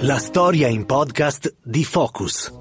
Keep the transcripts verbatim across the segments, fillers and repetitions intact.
La storia in podcast di Focus.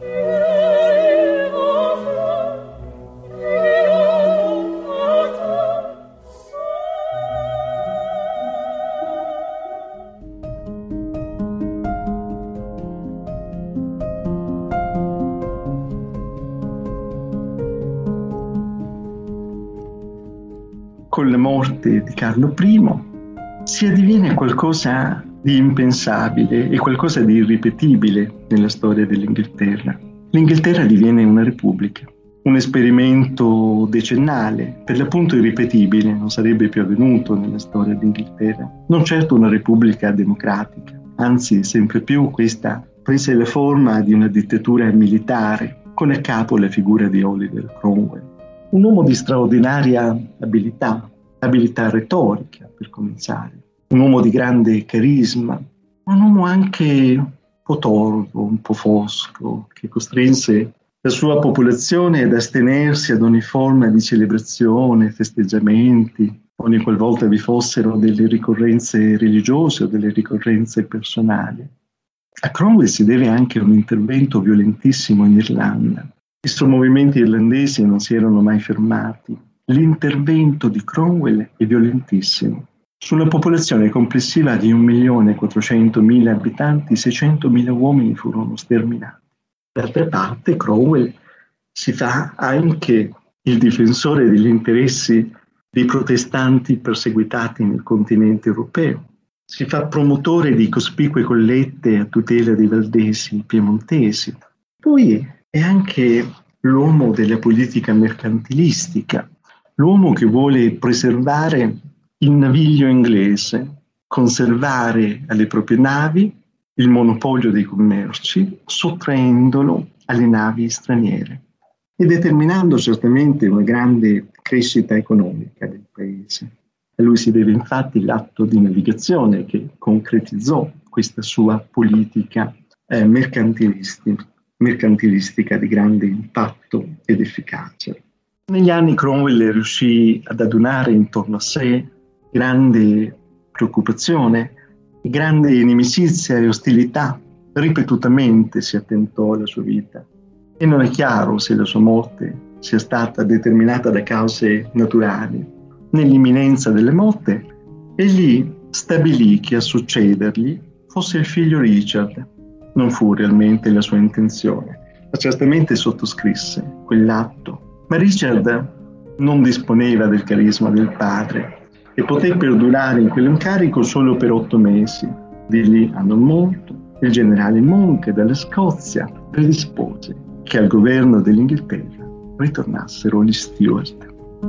Con la morte di Carlo I si addiviene qualcosa di impensabile e qualcosa di irripetibile nella storia dell'Inghilterra. L'Inghilterra diviene una repubblica, un esperimento decennale, per l'appunto irripetibile, non sarebbe più avvenuto nella storia d'Inghilterra. Non certo una repubblica democratica, anzi sempre più questa prese la forma di una dittatura militare, con a capo la figura di Oliver Cromwell. Un uomo di straordinaria abilità, abilità retorica per cominciare, un uomo di grande carisma, un uomo anche un po' torvo, un po' fosco, che costrinse la sua popolazione ad astenersi ad ogni forma di celebrazione, festeggiamenti, ogni qualvolta vi fossero delle ricorrenze religiose o delle ricorrenze personali. A Cromwell si deve anche un intervento violentissimo in Irlanda. I sommovimenti irlandesi non si erano mai fermati. L'intervento di Cromwell è violentissimo. Su una popolazione complessiva di un milione e quattrocentomila abitanti, seicentomila uomini furono sterminati. D'altra parte, Cromwell si fa anche il difensore degli interessi dei protestanti perseguitati nel continente europeo. Si fa promotore di cospicue collette a tutela dei valdesi piemontesi. Poi è anche l'uomo della politica mercantilistica, l'uomo che vuole preservare il naviglio inglese, conservare alle proprie navi il monopolio dei commerci, sottraendolo alle navi straniere e determinando certamente una grande crescita economica del paese. A lui si deve infatti l'atto di navigazione che concretizzò questa sua politica eh, mercantilistica, mercantilistica di grande impatto ed efficacia. Negli anni Cromwell riuscì ad adunare intorno a sé grande preoccupazione, grande inimicizia e ostilità. Ripetutamente si attentò alla sua vita e non è chiaro se la sua morte sia stata determinata da cause naturali. Nell'imminenza della morte, egli stabilì che a succedergli fosse il figlio Richard. Non fu realmente la sua intenzione, ma certamente sottoscrisse quell'atto. Ma Richard non disponeva del carisma del padre e poté perdurare in quell'incarico solo per otto mesi. Di lì a non molto, il generale Monk dalla Scozia predispose che al governo dell'Inghilterra ritornassero gli Stuart.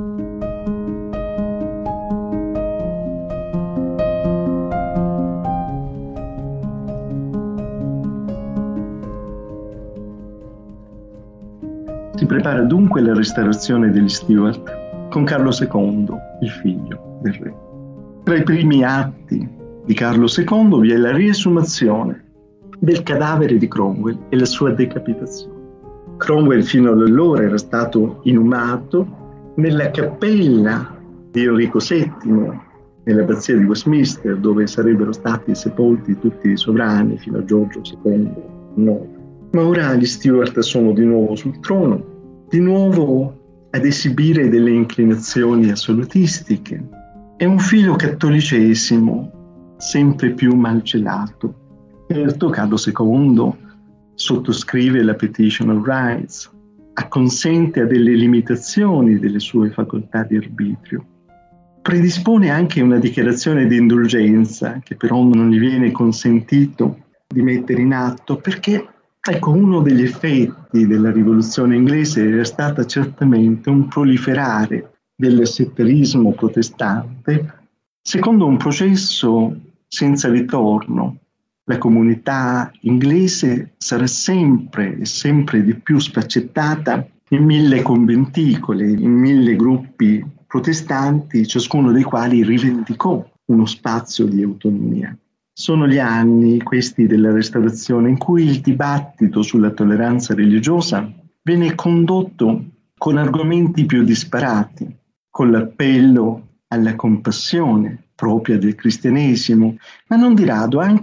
Si prepara dunque la restaurazione degli Stuart con Carlo secondo, il figlio del re. Tra i primi atti di Carlo secondo vi è la riesumazione del cadavere di Cromwell e la sua decapitazione. Cromwell fino ad allora era stato inumato nella cappella di Enrico settimo, nell'abbazia di Westminster, dove sarebbero stati sepolti tutti i sovrani fino a Giorgio secondo. No. Ma ora gli Stuart sono di nuovo sul trono, di nuovo ad esibire delle inclinazioni assolutistiche. È un filo cattolicesimo sempre più malcelato. Certo, Carlo secondo sottoscrive la Petition of Rights, acconsente a delle limitazioni delle sue facoltà di arbitrio. Predispone anche una dichiarazione di indulgenza che però non gli viene consentito di mettere in atto perché, ecco, uno degli effetti della rivoluzione inglese era stata certamente un proliferare del settarismo protestante secondo un processo senza ritorno. La comunità inglese sarà sempre e sempre di più sfaccettata in mille conventicoli, in mille gruppi protestanti, ciascuno dei quali rivendicò uno spazio di autonomia. Sono gli anni, questi della Restaurazione, in cui il dibattito sulla tolleranza religiosa viene condotto con argomenti più disparati, con l'appello alla compassione propria del cristianesimo, ma non di rado anche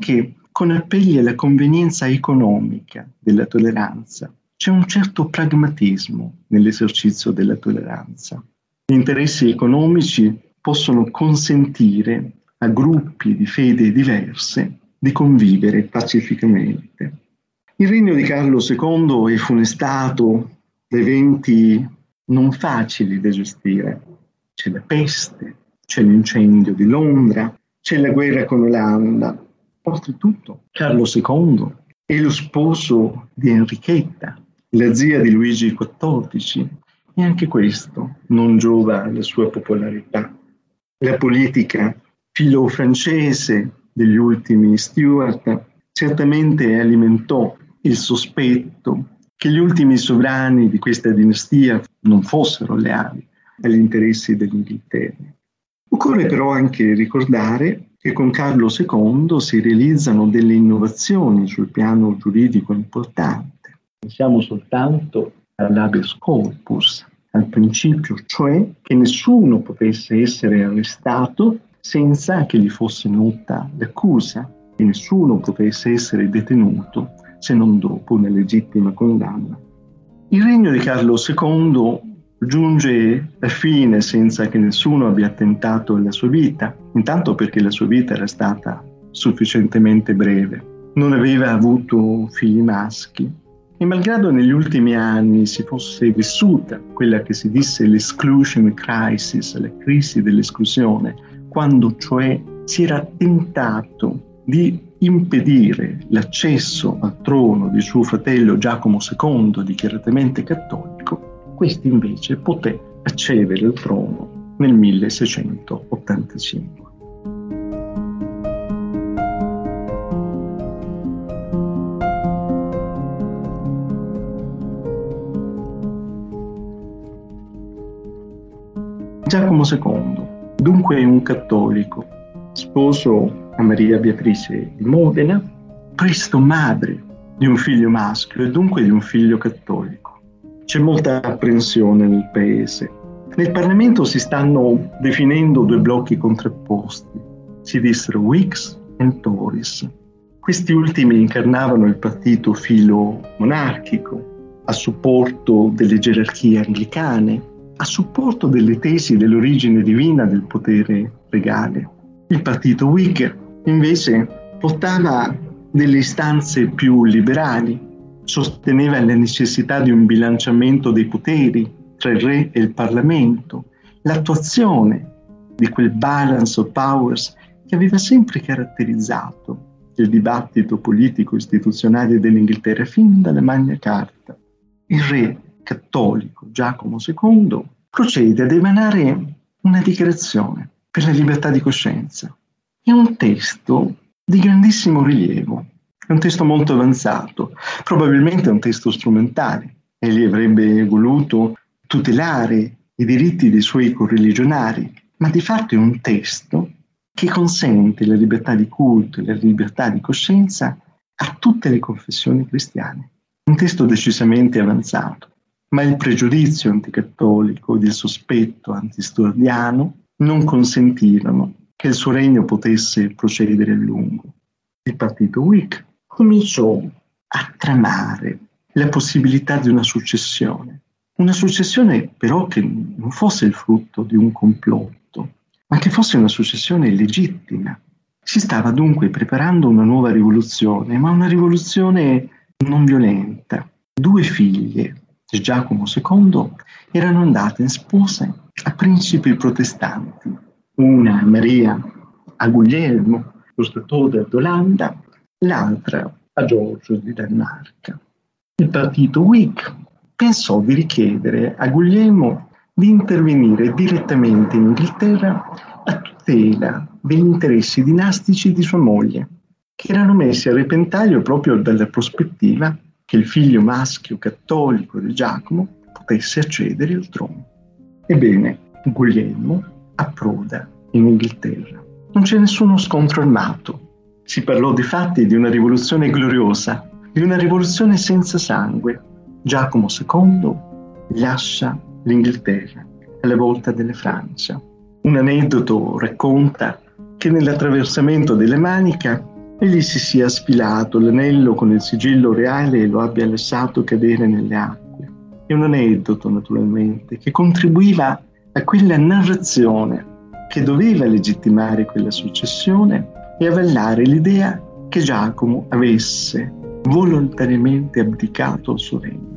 con appelli alla convenienza economica della tolleranza. C'è un certo pragmatismo nell'esercizio della tolleranza. Gli interessi economici possono consentire a gruppi di fede diverse di convivere pacificamente. Il regno di Carlo secondo è funestato da eventi non facili da gestire. C'è la peste, c'è l'incendio di Londra, c'è la guerra con l'Olanda. Oltretutto, Carlo secondo è lo sposo di Enrichetta, la zia di Luigi quattordici, e anche questo non giova alla sua popolarità. La politica filo-francese degli ultimi Stuart certamente alimentò il sospetto che gli ultimi sovrani di questa dinastia non fossero leali agli interessi dell'Inghilterra. Occorre però anche ricordare che con Carlo secondo si realizzano delle innovazioni sul piano giuridico importanti. Pensiamo soltanto all'habeas corpus, al principio cioè che nessuno potesse essere arrestato senza che gli fosse nota l'accusa e nessuno potesse essere detenuto se non dopo una legittima condanna. Il regno di Carlo secondo giunge a fine senza che nessuno abbia tentato alla sua vita, intanto perché la sua vita era stata sufficientemente breve. Non aveva avuto figli maschi e malgrado negli ultimi anni si fosse vissuta quella che si disse l'exclusion crisis, la crisi dell'esclusione, quando cioè si era tentato di impedire l'accesso al trono di suo fratello Giacomo secondo, dichiaratamente cattolico, questi invece poté accedere al trono nel milleseicentottantacinque. Giacomo secondo, dunque un cattolico, sposo a Maria Beatrice di Modena, presto madre di un figlio maschio e dunque di un figlio cattolico. C'è molta apprensione nel paese. Nel Parlamento si stanno definendo due blocchi contrapposti. Si dissero Whigs e Tories. Questi ultimi incarnavano il partito filo-monarchico, a supporto delle gerarchie anglicane, a supporto delle tesi dell'origine divina del potere regale. Il partito Whig invece portava delle istanze più liberali, sosteneva la necessità di un bilanciamento dei poteri tra il re e il Parlamento, l'attuazione di quel balance of powers che aveva sempre caratterizzato il dibattito politico istituzionale dell'Inghilterra fin dalla Magna Carta. Il re cattolico Giacomo secondo procede ad emanare una dichiarazione per la libertà di coscienza. È un testo di grandissimo rilievo, è un testo molto avanzato, probabilmente è un testo strumentale. Egli avrebbe voluto tutelare i diritti dei suoi correligionari, ma di fatto è un testo che consente la libertà di culto e la libertà di coscienza a tutte le confessioni cristiane. Un testo decisamente avanzato. Ma il pregiudizio anticattolico ed il sospetto antistuardiano non consentirono che il suo regno potesse procedere a lungo. Il partito Whig cominciò a tramare la possibilità di una successione. Una successione però che non fosse il frutto di un complotto, ma che fosse una successione legittima. Si stava dunque preparando una nuova rivoluzione, ma una rivoluzione non violenta. Due figlie di Giacomo secondo erano andate in spose a principi protestanti, una Maria a Guglielmo, lo statore d'Olanda, l'altra a Giorgio di Danimarca. Il partito Whig pensò di richiedere a Guglielmo di intervenire direttamente in Inghilterra a tutela degli interessi dinastici di sua moglie, che erano messi a repentaglio proprio dalla prospettiva che il figlio maschio cattolico di Giacomo potesse accedere al trono. Ebbene, Guglielmo approda in Inghilterra. Non c'è nessuno scontro armato. Si parlò di fatti di una rivoluzione gloriosa, di una rivoluzione senza sangue. Giacomo secondo lascia l'Inghilterra alla volta della Francia. Un aneddoto racconta che nell'attraversamento della Manica egli si sia sfilato l'anello con il sigillo reale e lo abbia lasciato cadere nelle acque. È un aneddoto, naturalmente, che contribuiva a quella narrazione che doveva legittimare quella successione e avallare l'idea che Giacomo avesse volontariamente abdicato al suo regno.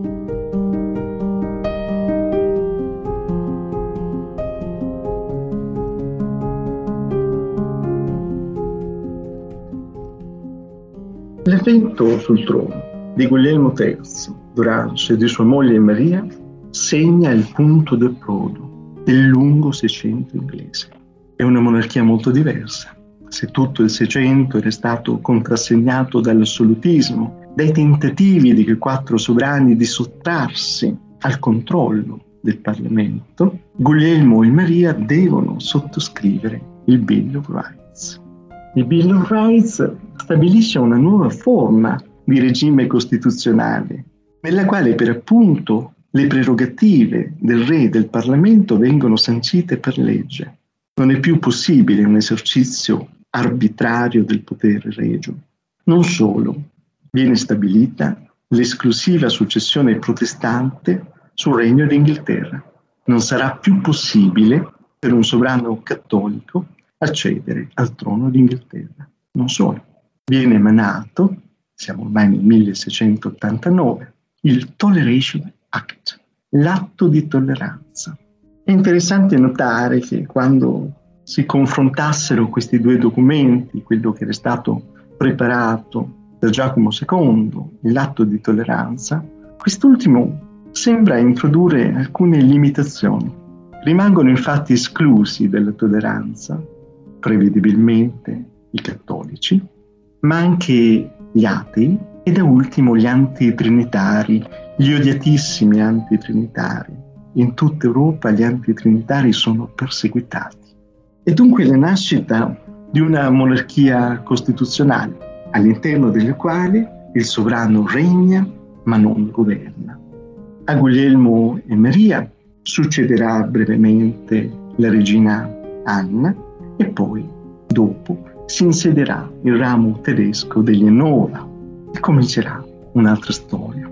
L'evento sul trono di Guglielmo terzo, Duranzo e di sua moglie Maria segna il punto d'approdo del lungo Seicento inglese. È una monarchia molto diversa. Se tutto il Seicento era stato contrassegnato dall'assolutismo, dai tentativi di quei quattro sovrani di sottrarsi al controllo del Parlamento, Guglielmo e Maria devono sottoscrivere il Bill of Rights. Il Bill of Rights stabilisce una nuova forma di regime costituzionale, nella quale per appunto le prerogative del re e del Parlamento vengono sancite per legge. Non è più possibile un esercizio arbitrario del potere regio. Non solo, viene stabilita l'esclusiva successione protestante sul Regno d'Inghilterra. Non sarà più possibile per un sovrano cattolico accedere al trono d'Inghilterra. Non solo, viene emanato, siamo ormai nel milleseicentottantanove, il Toleration Act, l'atto di tolleranza. È interessante notare che quando si confrontassero questi due documenti, quello che era stato preparato da Giacomo secondo, l'atto di tolleranza, quest'ultimo sembra introdurre alcune limitazioni. Rimangono infatti esclusi dalla tolleranza, prevedibilmente, i cattolici, ma anche gli atei e da ultimo gli antitrinitari, gli odiatissimi antitrinitari. In tutta Europa gli antitrinitari sono perseguitati. E dunque la nascita di una monarchia costituzionale, all'interno della quale il sovrano regna ma non governa. A Guglielmo e Maria succederà brevemente la regina Anna e poi, dopo, si insedierà il ramo tedesco degli Enova e comincerà un'altra storia.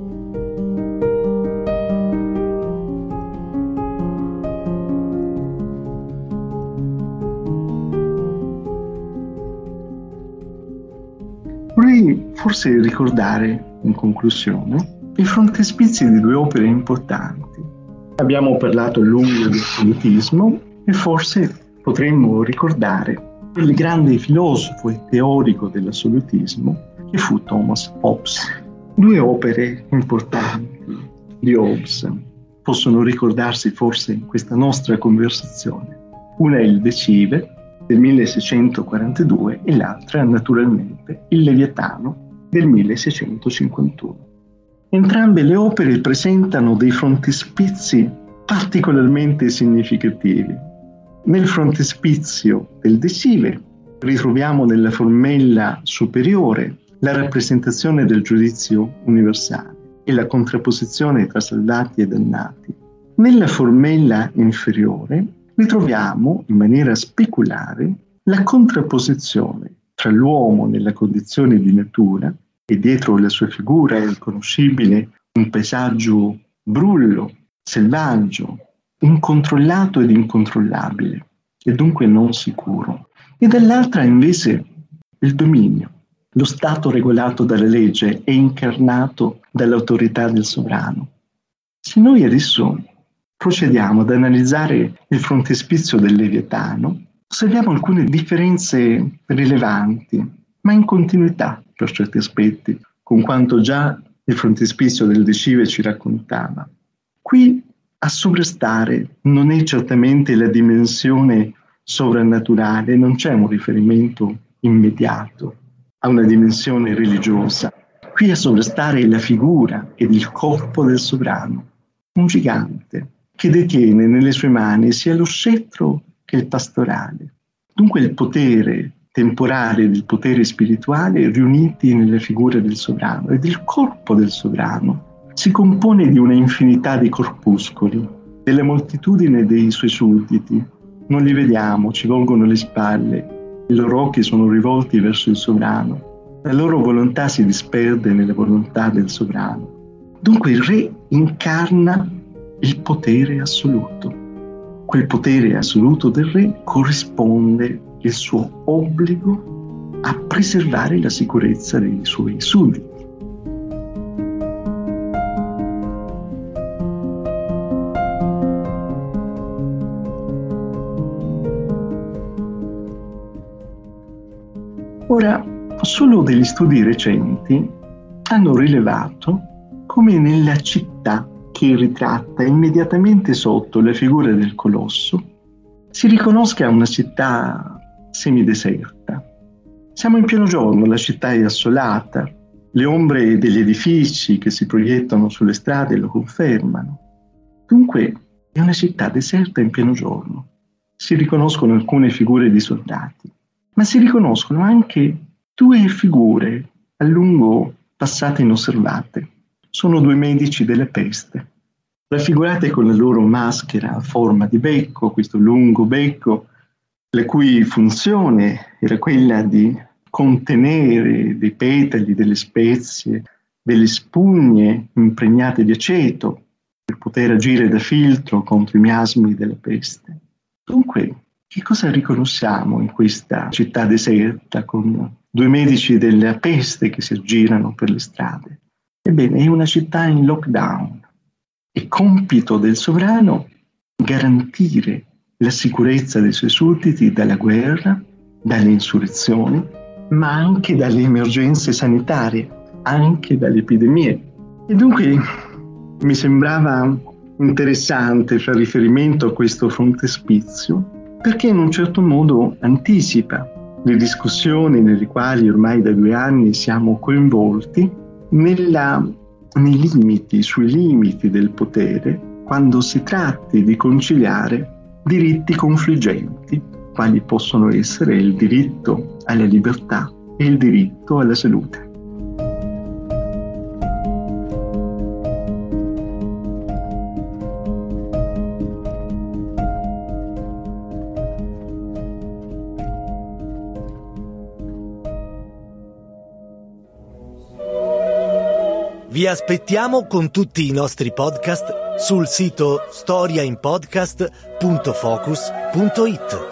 Vorrei forse ricordare, in conclusione, i frontespizi di due opere importanti. Abbiamo parlato a lungo del assolutismo e forse potremmo ricordare il grande filosofo e teorico dell'assolutismo che fu Thomas Hobbes. Due opere importanti di Hobbes possono ricordarsi forse in questa nostra conversazione. Una è il De Cive del milleseicentoquarantadue e l'altra naturalmente il Leviatano del milleseicentocinquantuno. Entrambe le opere presentano dei frontispizi particolarmente significativi. Nel frontespizio del De Cive ritroviamo nella formella superiore la rappresentazione del giudizio universale e la contrapposizione tra salvati e dannati. Nella formella inferiore ritroviamo in maniera speculare la contrapposizione tra l'uomo nella condizione di natura e dietro la sua figura è riconoscibile un paesaggio brullo, selvaggio, incontrollato ed incontrollabile e dunque non sicuro. E dall'altra invece il dominio, lo stato regolato dalla legge e incarnato dall'autorità del sovrano. Se noi adesso procediamo ad analizzare il frontespizio del Leviatano, osserviamo alcune differenze rilevanti, ma in continuità per certi aspetti, con quanto già il frontespizio del De Cive ci raccontava. Qui a sovrastare non è certamente la dimensione sovrannaturale, non c'è un riferimento immediato a una dimensione religiosa. Qui a sovrastare è la figura ed il corpo del sovrano, un gigante che detiene nelle sue mani sia lo scettro che il pastorale. Dunque il potere temporale ed il potere spirituale riuniti nella figura del sovrano, ed il corpo del sovrano si compone di una infinità di corpuscoli, della moltitudine dei suoi sudditi. Non li vediamo, ci volgono le spalle, i loro occhi sono rivolti verso il sovrano, la loro volontà si disperde nella volontà del sovrano. Dunque il re incarna il potere assoluto. Quel potere assoluto del re corrisponde il suo obbligo a preservare la sicurezza dei suoi sudditi. Ora, solo degli studi recenti hanno rilevato come nella città che ritratta immediatamente sotto la figura del colosso si riconosca una città semideserta. Siamo in pieno giorno, la città è assolata, le ombre degli edifici che si proiettano sulle strade lo confermano. Dunque è una città deserta in pieno giorno. Si riconoscono alcune figure di soldati, ma si riconoscono anche due figure a lungo passate inosservate. Sono due medici della peste, raffigurate con la loro maschera a forma di becco, questo lungo becco, la cui funzione era quella di contenere dei petali, delle spezie, delle spugne impregnate di aceto per poter agire da filtro contro i miasmi della peste. Dunque, che cosa riconosciamo in questa città deserta con due medici della peste che si aggirano per le strade? Ebbene, è una città in lockdown. È compito del sovrano garantire la sicurezza dei suoi sudditi dalla guerra, dalle insurrezioni, ma anche dalle emergenze sanitarie, anche dalle epidemie. E dunque mi sembrava interessante fare riferimento a questo frontespizio, perché in un certo modo anticipa le discussioni nelle quali ormai da due anni siamo coinvolti nella, nei limiti, sui limiti del potere, quando si tratti di conciliare diritti confliggenti, quali possono essere il diritto alla libertà e il diritto alla salute. Vi aspettiamo con tutti i nostri podcast sul sito storia in podcast punto focus punto it.